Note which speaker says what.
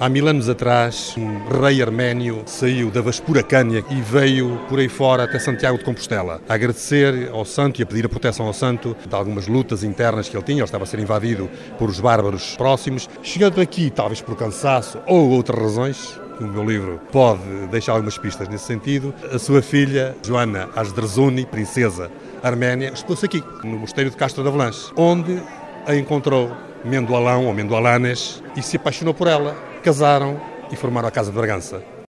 Speaker 1: Há 1000 anos atrás, um rei arménio saiu da Vaspuracânia e veio por aí fora até Santiago de Compostela a agradecer ao santo e a pedir a proteção ao santo de algumas lutas internas que ele tinha. Ele estava a ser invadido por os bárbaros próximos. Chegando aqui, talvez por cansaço ou outras razões, o meu livro pode deixar algumas pistas nesse sentido, a sua filha, Joana Asderzuni, princesa arménia, hospedou-se aqui, no mosteiro de Castro de Avalanche, onde a encontrou Mendoalão ou Mendoalanes e se apaixonou por ela. Casaram e formaram a Casa de Bragança.